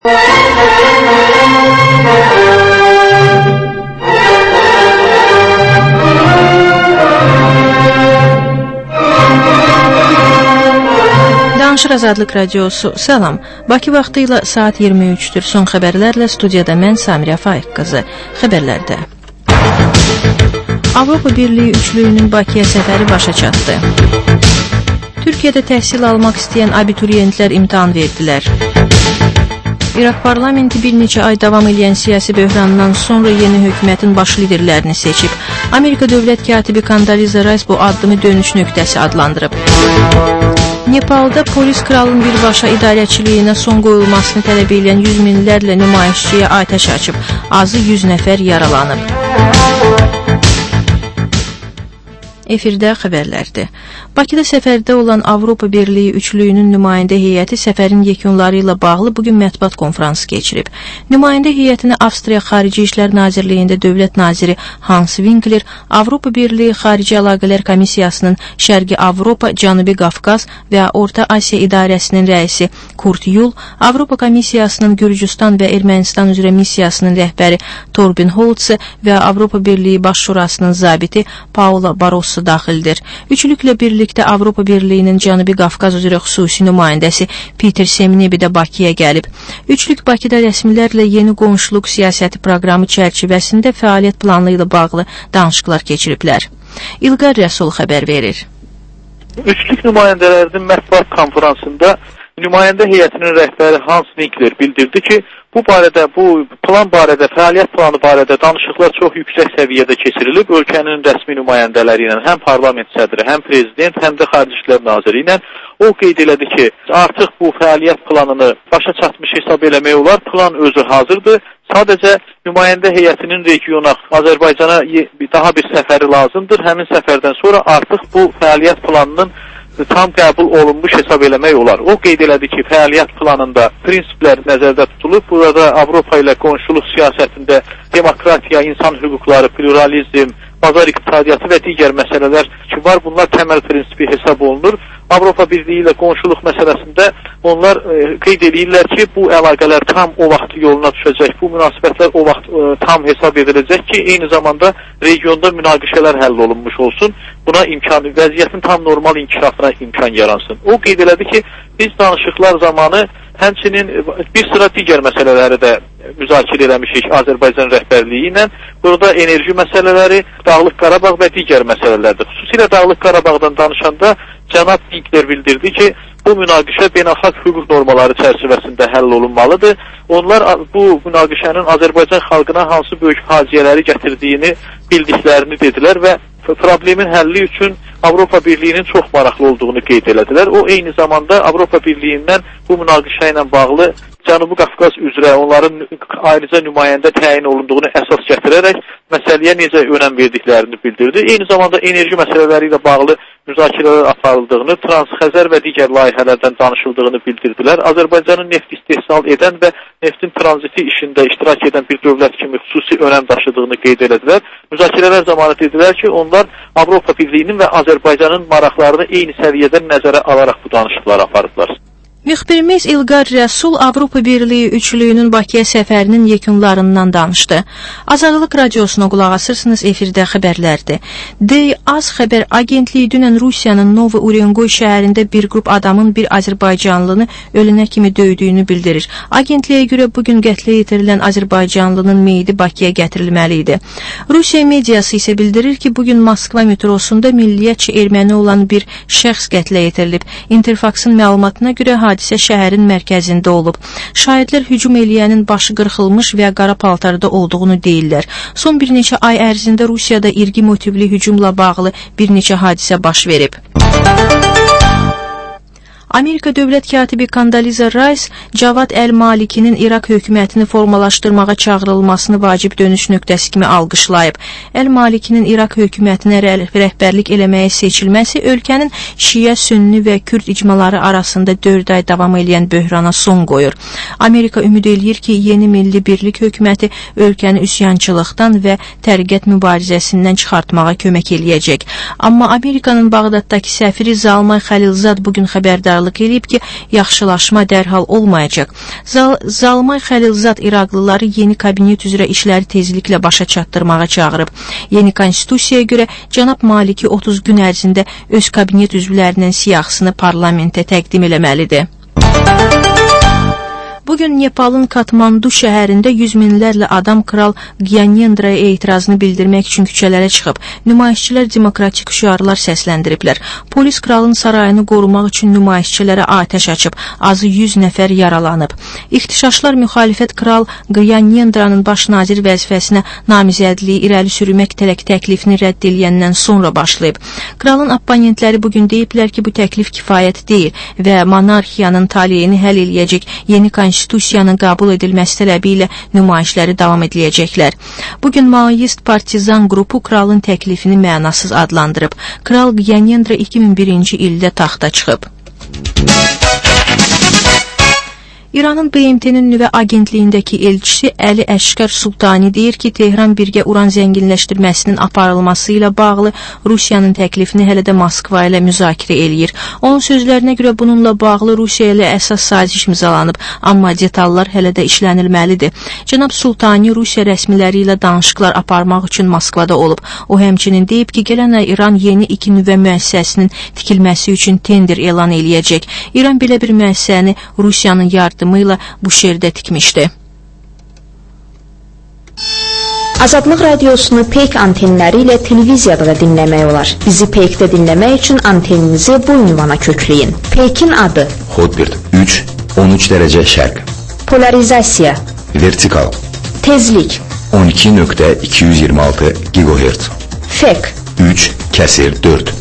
Danışır Azadlıq Radiosu. Salam. Bakı vaxtı ilə saat 23-dür. Son xəbərlərlə studiyada mən Samirə Faiq qızı. Xəbərlərdə. Avropa Birliyi üçlüyünün Bakıya səfəri başa çatdı. Türkiyədə təhsil almaq istəyən abituriyentlər imtahan verdilər. İraq parlamenti bir neçə ay davam edən siyasi böhrandan sonra yeni hökumətin baş liderlərini seçib. Amerika dövlət katibi Condoleezza Rice bu addımı dönüş nöqtəsi adlandırıb. Nepalda polis kralın birbaşa idarəçiliyinə son qoyulmasını tələb edən yüz minlərlə nümayişçiyə atəş açıb. Azı 100 nəfər yaralanıb. Efirdə xəbərlərdir. Bakıda səfərdə olan Avropa Birliyi üçlüyünün nümayəndə heyəti səfərin yekunları ilə bağlı bugün mətbuat konfransı keçirib. Nümayəndə heyətini Avstriya Xarici İşlər Nazirliyində dövlət naziri Hans Winkler, Avropa Birliyi Xarici Əlaqələr Komissiyasının Şərqi Avropa, Cənubi Qafqaz və Orta Asiya İdarəsinin rəisi Kurt Yul, Avropa Komissiyasının Gürcüstan və Ermənistan üzrə missiyasının rəhbəri Torben Holtze və Avropa Birliyi Baş Şurasının zabiti Paula Barroso daxildir. Üçlüklə birlikdə Avropa Birliyinin Cənubi Qafqaz üzrə xüsusi nümayəndəsi Peter Semnebi də Bakıya gəlib. Üçlük Bakıda rəsmilərlə yeni qonşuluq siyasəti proqramı çərçivəsində fəaliyyət planı ilə bağlı danışıqlar keçiriblər. İlqar Rəsul xəbər verir. Üçlük nümayəndələrinin mətbuat konfransında nümayəndə heyətinin rəhbəri Hans Winkler bildirdi ki, bu plan barədə, fəaliyyət planı barədə danışıqlar çox yüksək səviyyədə keçirilib. Ölkənin rəsmi nümayəndələri ilə, həm parlament sədri, həm prezident, həm də Xarici İşlər Naziri ilə o qeyd elədi ki, artıq bu fəaliyyət planını başa çatmış hesab eləmək olar. Plan özü hazırdır. Sadəcə nümayəndə heyətinin regiona, Azərbaycana daha bir səfəri lazımdır. Həmin səfərdən sonra artıq bu fəaliyyət planının tam qəbul olunmuş hesab eləmək olar. O qeyd elədi ki, fəaliyyət planında prinsiplər nəzərdə tutulub. Burada Avropa ilə qonşuluq siyasətində demokratiya, insan hüquqları, pluralizm, bazar iqtisadiyyatı və digər məsələlər ki var, bunlar təməl prinsipi hesab olunur. Avropa Birliyi ilə qonşuluq məsələsində onlar qeyd edirlər ki, bu əlaqələr tam o vaxt yoluna düşəcək, bu münasibətlər o vaxt tam hesab ediləcək ki, eyni zamanda regionda münaqişələr həll olunmuş olsun, buna imkan, vəziyyətin tam normal inkişafına imkan yaransın. O qeyd elədi ki, biz danışıqlar zamanı həmçinin bir sıra digər məsələləri də müzakirə eləmişik Azərbaycan rəhbərliyi ilə. Burada enerji məsələləri, Dağlıq Qarabağ və digər məsələlərdir. Xüsusilə Dağlıq Qarabağdan danışanda cənab Winkler bildirdi ki, bu münaqişə beynəlxalq hüquq normaları çərçivəsində həll olunmalıdır. Onlar bu münaqişənin Azərbaycan xalqına hansı böyük faciələri gətirdiyini bildiklərini dedilər və problemin həlli üçün Avropa Birliyinin çox maraqlı olduğunu qeyd elədilər. O eyni zamanda Avropa Birliyindən bu münaqişə ilə bağlı Cənubi Qafqaz üzrə onların ayrıca nümayəndə təyin olunduğunu əsas gətirərək məsələyə necə önəm verdiklərini bildirdi. Eyni zamanda enerji məsələləri ilə bağlı müzakirələr aparıldığını, Transxəzər və digər layihələrdən danışıldığını bildirdilər. Azərbaycanın neft istehsal edən və neftin tranziti işində iştirak edən bir dövlət kimi xüsusi önəm daşıdığını qeyd elədilər. Müzakirələr zamanı dedilər ki, onlar Avropa Birliyinin və Azərbaycanın maraqlarını eyni səviyyədə nəzərə alaraq bu danışıqları aparıblar. Müxbirimiz İlqar Rəsul Avropa Birliyi üçlüyünün Bakıya səfərinin yekunlarından danışdı. Azadlıq Radiosuna qulaq asırsınız, efirdə xəbərlərdir. Az xəbər agentliyi dünən Rusiyanın Novo Urengoy şəhərində bir qrup adamın bir Azərbaycanlını ölünə kimi döydüyünü bildirir. Agentliyə görə bugün qətlə yetirilən Azərbaycanlının meyidi Bakıya gətirilməli idi. Rusiya mediası isə bildirir ki, bugün Moskva metrosunda milliyyətçi erməni olan bir şəxs qətlə yetirilib. Interfaxın məlumatına görə hadisə şəhərin mərkəzində olub. Şahidlər hücum eləyənin başı qırxılmış və qara paltarda olduğunu deyirlər. Son bir neçə ay ərzində Rusiyada irqi motivli hücumla bağlı bir neçə hadisə baş verib. Amerika dövlət katibi Condoleezza Rice, Cavad Əl-Malikinin İraq hökumətini formalaşdırmağa çağırılmasını vacib dönüş nöqtəsi kimi alqışlayıb. Əl-Malikinin İraq hökumətinə rəhbərlik eləməyə seçilməsi ölkənin Şiə, Sünni və Kürd icmaları arasında 4 ay davam edən böhrana son qoyur. Amerika ümid eləyir ki, yeni milli birlik hökuməti ölkəni üsyançılıqdan və təriqət mübarizəsindən çıxartmağa kömək eləyəcək. Amma Amerikanın Bağdaddakı səfiri Zalmay Xəlilzad bugün xəbərdar xəbərdarlıq edib ki, yaxşılaşma dərhal olmayacaq. Zalmay Xəlilzad İraqlıları yeni kabinet üzrə işləri tezliklə başa çatdırmağa çağırıb. Yeni konstitusiyaya görə cənab Maliki 30 gün ərzində öz kabinet üzvlərinin siyahısını parlamentə təqdim eləməlidir. Bugün Nepalın Katmandu şəhərində yüz minlərlə adam Kral Gyanendraya etirazını bildirmək üçün küçələrə çıxıb. Nümayişçilər demokratik şüarlar səsləndiriblər. Polis kralın sarayını qorumaq üçün nümayişçilərə atəş açıb. Azı 100 nəfər yaralanıb. İxtişaşlar müxalifət Kral Gyanendranın baş nazir vəzifəsinə namizədliyi irəli sürmək təklifini rədd edilləndən sonra başlayıb. Kralın opponentləri bugün deyiblər ki, bu təklif kifayət deyil və monarxiyanın taleyini həll eləyəcək yeni konstitusiyanın qəbul edilməsi tələbi ilə nümayişləri davam ediləcəklər. Bugün Maoist partizan qrupu kralın təklifini mənasız adlandırıb. Kral Gyanendra 2001-ci ildə taxta çıxıb. İranın BMT-nin nüvə agentliyindəki elçisi Əli Əşqər Sultani deyir ki, Tehran birgə uran zənginləşdirməsinin aparılması ilə bağlı Rusiyanın təklifini hələ də Moskva ilə müzakirə eləyir. Onun sözlərinə görə bununla bağlı Rusiya ilə əsas saziş imzalanıb, amma detallar hələ də işlənilməlidir. Cənab Sultani Rusiya rəsmiləri ilə danışıqlar aparmaq üçün Moskvada olub. O həmçinin deyib ki, gələn ay İran yeni 2 nüvə müəssisəsinin tikilməsi üçün tender elan eləyəcək. İran belə bir müəssisəni Rusiyanın yardımıyla bu şəhərdə tikmişdi. Azadlıq radiosunu Peyk antenləri ilə televiziyada da dinləmək olar. Bizi Peykdə dinləmək üçün anteninizi bu ünvana kökləyin. Peykin adı: Hotbird 3, 13 dərəcə şərq. Polarizasiya: Vertikal. Tezlik: 12.226 GHz. Fek: 3/4.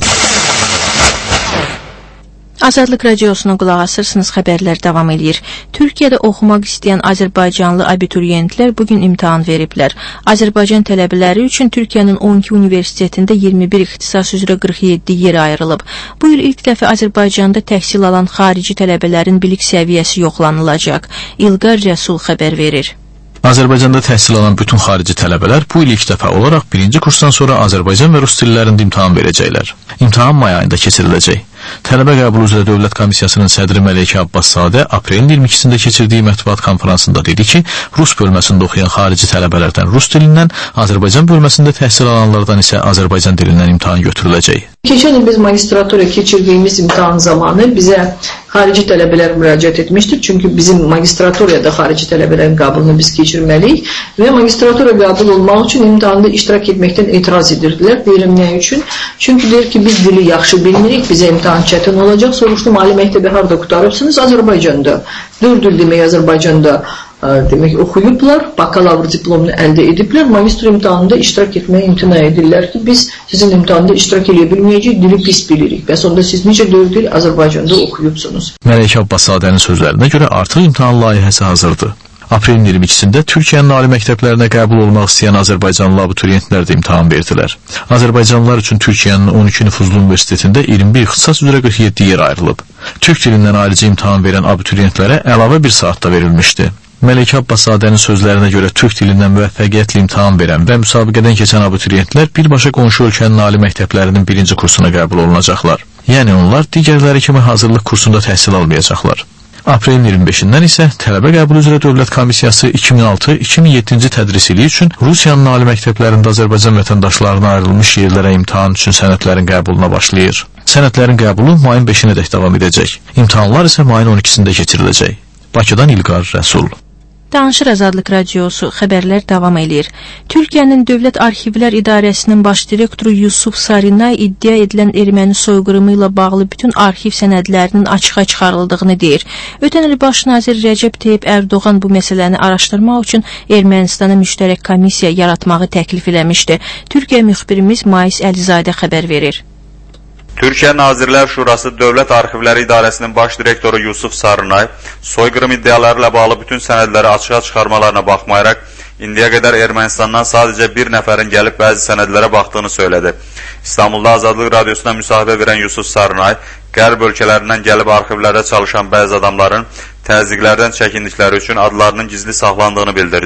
Azadlıq radiosuna qulaq asırsınız, xəbərlər davam edir. Türkiyədə oxumaq istəyən Azərbaycanlı abituriyentlər bugün imtahan veriblər. Azərbaycan tələbələri üçün Türkiyənin 12 universitetində 21 ixtisas üzrə 47 yer ayrılıb. Bu il ilk dəfə Azərbaycanda təhsil alan xarici tələbələrin bilik səviyyəsi yoxlanılacaq. İlqar Rəsul xəbər verir. Azərbaycanda təhsil alan bütün xarici tələbələr bu il ilk dəfə olaraq birinci kursdan sonra Azərbaycan və rus dillərində imtahan verəcəklər. İmtahan may ayında keçiriləcək. Tələbə qəbulu üzrə Dövlət Komissiyasının sədri Məleykə Abbaszadə aprelin 22-sində keçirdiyi mətbuat konferansında dedi ki, Rus bölməsində oxuyan xarici tələbələrdən rus dilindən, Azərbaycan bölməsində təhsil alanlardan isə Azərbaycan dilindən imtahan götürüləcək. Keçən il biz magistratura keçirdiyimiz imtahan zamanı bizə xarici tələbələr müraciət etmişdir. Çünki bizim magistraturada xarici tələbələrin qəbulunu biz keçirməliyik və magistratura qəbul olmaq üçün imtahanda iştirak etməkdən etiraz edirdilər. Deyirəm nə üçün? Çünki deyir ki, biz dili yaxşı bilmirik, bizə imtahan çətin olacaq. Soruşdum, ali məktəbi harda qutarıbsınız? Azərbaycanda. 4 il demək Azərbaycanda demək oxuyublar, bakalavr diplomunu əldə ediblər, magistr imtahanında iştirak etməyə imtina edirlər ki, biz sizin imtahanda iştirak edə bilməyəcək, dili pis bilirik. Bəs onda siz necə 4 il Azərbaycanda oxuyubsunuz? Məleykə Abbaszadənin sözlərinə görə artıq imtahan layihəsi hazırdır. Aprelin 22-sində Türkiyənin ali məktəblərinə qəbul olmaq istəyən Azərbaycanlı abituriyentlər də imtahan verdilər. Azərbaycanlılar üçün Türkiyənin 12 nüfuzlu universitetində 21 ixtisas üzrə 47 yer ayrılıb. Türk dilindən ayrıca imtahan verən abituriyentlərə əlavə 1 saat da verilmişdi. Məleykə Abbaszadənin sözlərinə görə Türk dilindən müvəffəqiyyətli imtahan verən və müsabiqədən keçən abituriyentlər birbaşa qonşu ölkənin ali məktəblərinin birinci kursuna qəbul olunacaqlar. Yəni onlar digərləri kimi hazırlıq kursunda təhsil almayacaqlar. Aprelin 25-dən isə tələbə qəbulu üzrə Dövlət Komissiyası 2006-2007-ci tədris ili üçün Rusiyanın ali məktəblərində Azərbaycan vətəndaşlarına ayrılmış yerlərə imtahan üçün sənədlərin qəbuluna başlayır. Sənədlərin qəbulu mayın 5-nədək davam edəcək. İmtahanlar isə mayın 12-sində keçiriləcək. Bakıdan İlqar Rəsul. Danışır Azadlıq radiosu, xəbərlər davam edir. Türkiyənin Dövlət Arxivlər İdarəsinin baş direktoru Yusuf Sarinay iddia edilən erməni soyqırımı ilə bağlı bütün arxiv sənədlərinin açığa çıxarıldığını deyir. Ötən il baş nazir Rəcəb Tayyip Ərdoğan bu məsələni araşdırmaq üçün Ermənistana müştərək komissiya yaratmağı təklif eləmişdi. Türkiyə müxbirimiz Mais Əlizadə xəbər verir. Türkiyə Nazirlər Şurası Dövlət Arxivləri İdarəsinin baş direktoru Yusuf Sarınay soyqırım iddiaları ilə bağlı bütün sənədləri açığa çıxarmalarına baxmayaraq, indiyə qədər Ermənistandan sadəcə bir nəfərin gəlib bəzi sənədlərə baxdığını söylədi. İstanbulda Azadlıq Radiosuna müsahibə verən Yusuf Sarınay, qərb ölkələrindən gəlib arxivlərdə çalışan bəzi adamların təzyiqlərdən çəkindikləri üçün adlarının gizli saxlandığını bildirdi.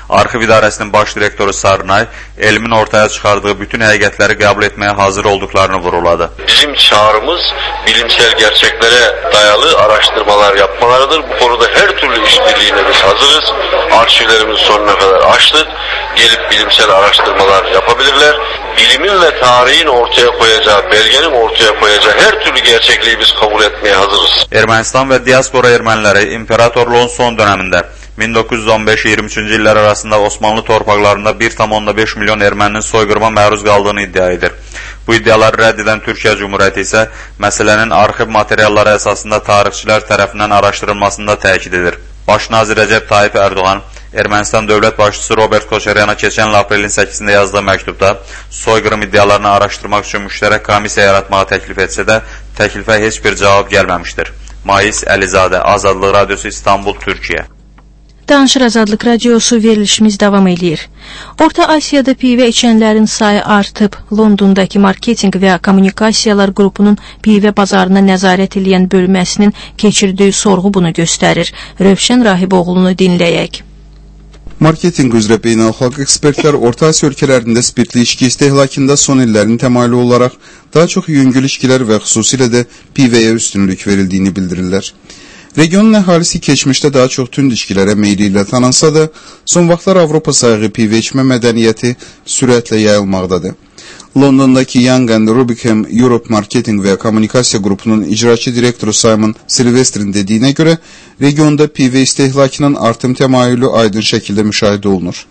Arxiv İdarəsinin baş direktoru Sarnay, elmin ortaya çıxardığı bütün həqiqətləri qəbul etməyə hazır olduqlarını vuruladı. Bizim çağrımız bilimsel gerçeklere dayalı araştırmalar yapmalarıdır. Bu konuda her türlü işbirliğine biz hazırız. Arşivlerimizi sonuna kadar açtık. Gelip bilimsel araştırmalar yapabilirler. Bilimin ve tarihin ortaya koyacağı, belgenin ortaya koyacağı her türlü gerçekliği biz kabul etmeye hazırız. Ermənistan və diaspora erməniləri imperatorluğun son döneminde 1915-23-cü illər arasında Osmanlı torpaqlarında 1,5 milyon erməninin soyqırma məruz qaldığını iddia edir. Bu iddiaları rədd edən Türkiyə Cumhuriyyəti isə məsələnin arxiv materialları əsasında tarixçilər tərəfindən araşdırılmasında təkid edir. Baş nazir Rəcəb Tayyip Erdoğan, Ermənistan dövlət başçısı Robert Koçaryana keçən il aprelin 8-də yazdığı məktubda soyqırım iddialarını araşdırmaq üçün müştərək komissiya yaratmağı təklif etsə də, təklifə heç bir cavab gəlməmişdir. Mais Əlizadə, Azadlıq Radiosu, İstanbul, Türkiyə. Danışır Azadlıq Radiosu, verilişimiz davam edir. Orta Asiyada pivə içənlərin sayı artıb. Londondakı Marketinq və Kommunikasiyalar qrupunun pivə bazarına nəzarət edən bölməsinin keçirdiyi sorğu bunu göstərir. Rövşən Rahiboğlu'nu dinləyək. Marketinq üzrə beynəlxalq ekspertlər Orta Asiya ölkələrində spirtli içki istehlakında son illərin təmayülü olaraq daha çox yüngül içkilər və xüsusilə də pivəyə üstünlük verildiyini bildirirlər. Regionun əhalisi keçmişdə daha çox tünd içkilərə meyli ilə tanınsa da, son vaxtlar Avropa sayığı pivə içmə mədəniyyəti sürətlə yayılmaqdadır. Londondakı Young & Rubicam Europe Marketing və Kommunikasiya qrupunun icraçı direktoru Simon Silvestrin dediyinə görə, regionda pivə istehlakının artım təmayülü aydın şəkildə müşahidə olunur.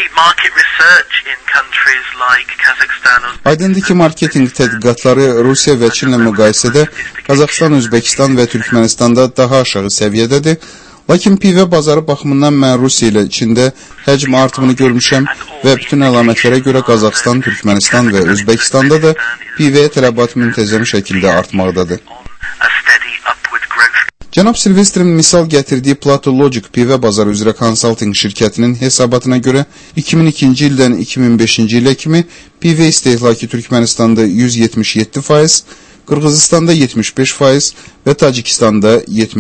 Aydındır ki, marketinq tədqiqatları Rusiya və Çinlə müqayisədə Qazaxıstan, Özbəkistan və Türkmenistanda daha aşağı səviyyədədir. Lakin pivə bazarı baxımından mən Rusiya ilə Çində həcm artımını görmüşəm və bütün əlamətlərə görə Qazaxıstan, Türkmenistan və Özbəkistanda da pivəyə tələbat müntəzəm şəkildə artmaqdadır. Cənab Silvestrin misal gətirdiyi Plato Logic pivə bazarı üzrə konsalting şirkətinin hesabatına görə 2002-ci ildən 2005-ci ilə kimi pivə istehlakı Türkmenistanda 177%, Qırğızistanda 75% və Tacikistanda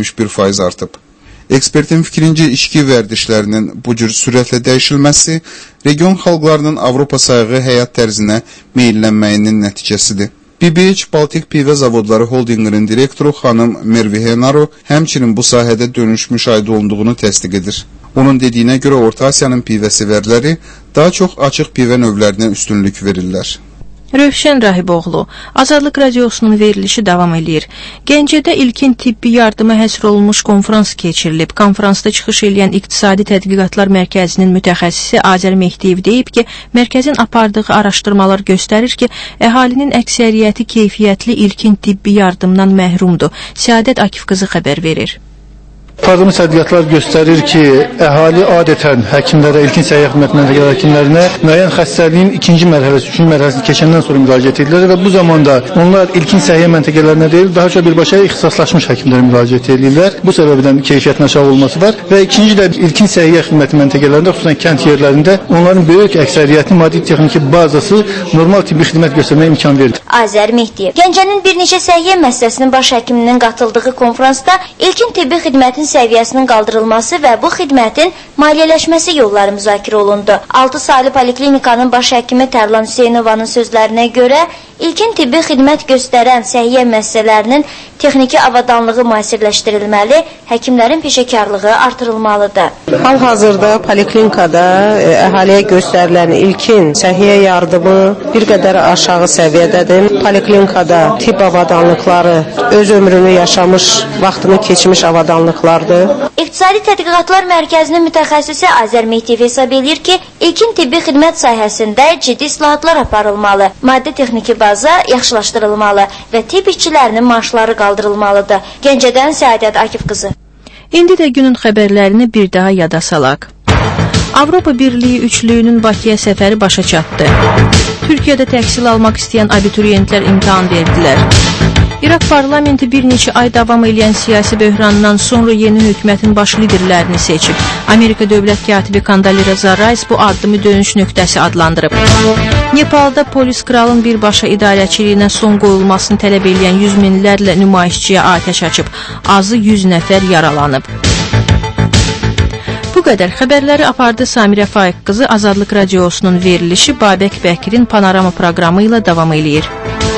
71% artıb. Ekspertin fikrincə içki vərdişlərinin bu cür sürətlə dəyişilməsi region xalqlarının Avropa sayığı həyat tərzinə meyllənməyinin nəticəsidir. BBH Baltik Pivə Zavodları Holdinginin direktoru xanım Mervi Henaro həmçinin bu sahədə dönüş müşahidə olunduğunu təsdiq edir. Onun dediyinə görə Orta Asiyanın pivə sevərləri daha çox açıq pivə növlərinə üstünlük verirlər. Rövşən Rahiboğlu, Azadlıq Radiosunun verilişi davam edir. Gəncədə ilkin tibbi yardıma həsr olunmuş konfrans keçirilib. Konfransda çıxış edən İqtisadi Tədqiqatlar Mərkəzinin mütəxəssisi Azər Mehdiyev deyib ki, mərkəzin apardığı araşdırmalar göstərir ki, əhalinin əksəriyyəti keyfiyyətli ilkin tibbi yardımdan məhrumdur. Səadət Akif qızı xəbər verir. Apardığımız tədqiqatlar göstərir ki, əhali adətən həkimlərə, ilkin səhiyyə xidmətində həkimlərinə müəyyən xəstəliyin ikinci mərhələsi, üçüncü mərhələsini keçəndən sonra müraciət edirlər və bu zamanda onlar ilkin səhiyyə məntəqələrinə deyil, daha çox birbaşa ixtisaslaşmış həkimlərə müraciət edirlər. Bu səbəbdən keyfiyyətin aşağı olması var və ikinci də ilkin səhiyyə xidməti məntəqələrində, xüsusən kənd yerlərində onların böyük əksəriyyəti maddi texniki bazası normal tibbi xidmət göstərməyə imkan verir. Azər Mehdiyev Gəncənin bir neçə səhiyyə müəssisəsinin baş həkiminin qatıldığı konfransda ilkin tibbi xidmətin səviyyəsinin qaldırılması və bu xidmətin maliyyələşməsi yolları müzakirə olundu. 6 saylı poliklinikanın baş həkimi Tərlan Hüseynovanın sözlərinə görə ilkin tibbi xidmət göstərən səhiyyə müəssisələrinin texniki avadanlığı müasirləşdirilməli, həkimlərin peşəkarlığı artırılmalıdır. Hal-hazırda poliklinikada əhaliyə göstərilən ilkin səhiyyə yardımı bir qədər aşağı səviyyədədir. Poliklinikada tibb avadanlıqları öz ömrünü yaşamış, vaxtını keçmiş avadanlıqlardır. İqtisadi Tədqiqatlar Mərkəzinin mütəxəssisi Azər Mehdiyev hesab edir ki, ilkin tibbi xidmət sahəsində ciddi islahatlar aparılmalı, maddi texniki baza yaxşılaşdırılmalı və tibb işçilərinin maaşları qaldırılmalıdır. Gəncədən Səadət Akif qızı. İndi də günün xəbərlərini bir daha yada salaq. Avropa Birliyi üçlüyünün Bakıya səfəri başa çatdı. Türkiyədə təhsil almaq istəyən abituriyentlər imtahan verdilər. İraq parlamenti bir neçə ay davam edən siyasi böhrandan sonra yeni hökumətin baş liderlərini seçib. Amerika dövlət katibi Condoleezza Rice bu addımı dönüş nöqtəsi adlandırıb. Nepalda polis kralın birbaşa idarəçiliyinə son qoyulmasını tələb edən yüz minlərlə nümayişçiyə atəş açıb. Azı 100 nəfər yaralanıb. Bu qədər xəbərləri apardı Samirə Faiq qızı. Azadlıq Radiosunun verilişi Babək Bəkirin Panorama proqramı ilə davam eləyir.